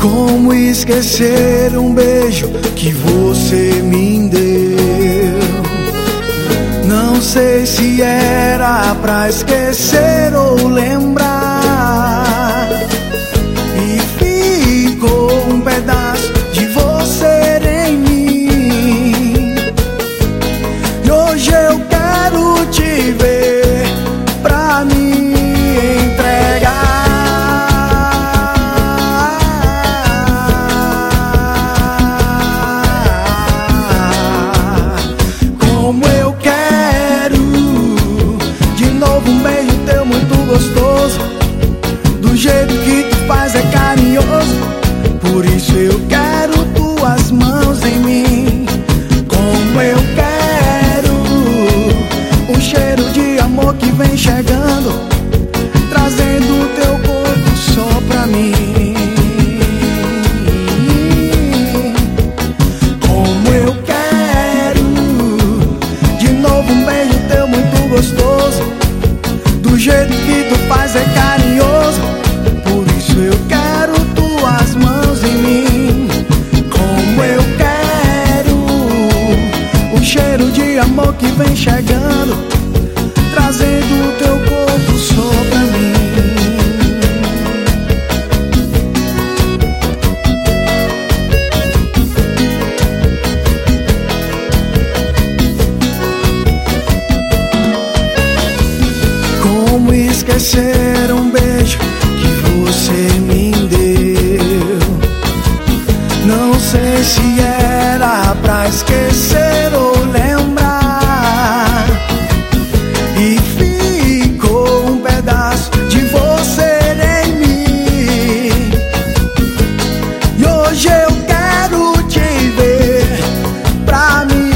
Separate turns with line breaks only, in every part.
Como esquecer um beijo que você me deu? Não sei se era pra esquecer ou lembrar, e ficou um pedaço de você em mim. E hoje eu quero te ver pra me entregar. Como eu quero de novo um beijo teu muito gostoso, do jeito que tu faz é carinhoso. Por isso eu quero tuas mãos em mim. Como eu quero um cheiro de amor que vem chegando, trazendo o teu corpo só pra mim. Como eu quero de novo um beijo teu muito gostoso, do jeito que tu faz é carinhoso. Por isso eu quero tuas mãos em mim. Como eu quero um cheiro de amor que vem chegando, trazendo o teu corpo só pra mim. Como esquecer um beijo que você me deu? Não sei se era pra esquecer ou lembrar, e ficou um pedaço de você em mim. E hoje eu quero te ver pra me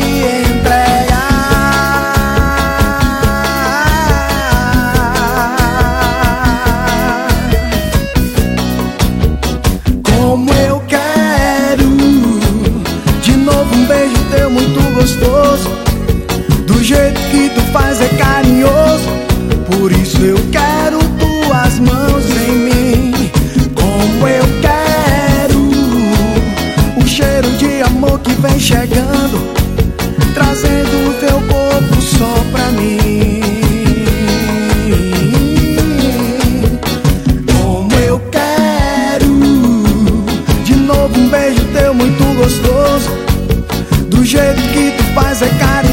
Como eu quero de novo um beijo teu muito gostoso, do jeito que tu faz é carinhoso. Por isso eu quero tuas mãos em mim. Como eu quero um cheiro de amor que vem chegando, trazendo o teu corpo só pra mim. Um beijo teu muito gostoso, do jeito que tu faz é carinhoso.